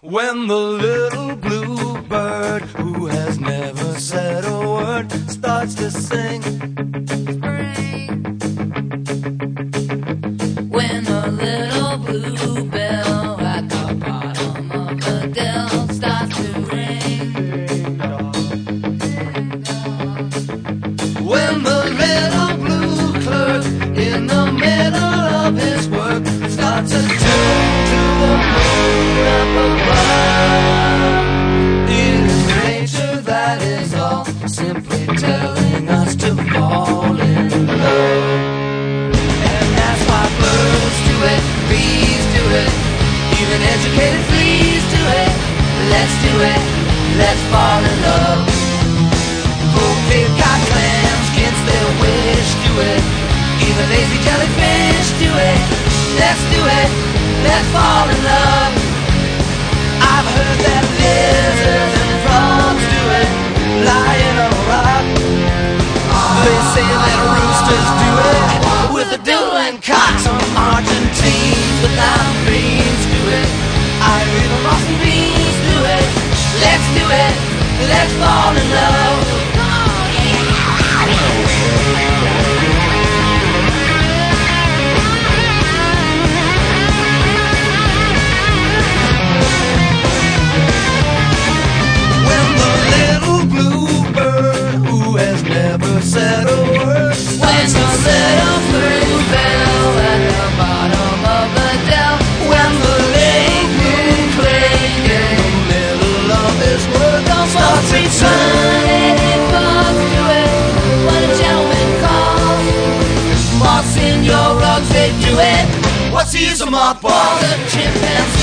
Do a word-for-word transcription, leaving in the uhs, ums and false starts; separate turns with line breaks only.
When the little blue bird, who has never said a word, starts to sing.
When a little blue bell at the bottom of the dell starts to ring.
When the little blue clerk in the middle of his work starts to tune to the moon up above, it is nature that is all, simply telling us to fall in love. And that's why birds do it, bees do it, even educated fleas do it. Let's do it, let's fall in love. Oh, they've got clams against their wish, do it. Even lazy jellyfish do it. Let's do it, let's fall in love. I've heard that lizards and frogs do it, lying on a rock. They say that roosters do it with a doodle and cock. Some Argentines without beans do it. Irene moss and beans do it. Let's do it, let's fall in love. Never said a word.
When the little blue bell at the bottom of the dell,
when the late moon cling in the middle of his work,
don't
starts to
turn bugs to it. What a gentleman calls moths in your rugs, they do it.
What's he, a mothball?
The chimpanzee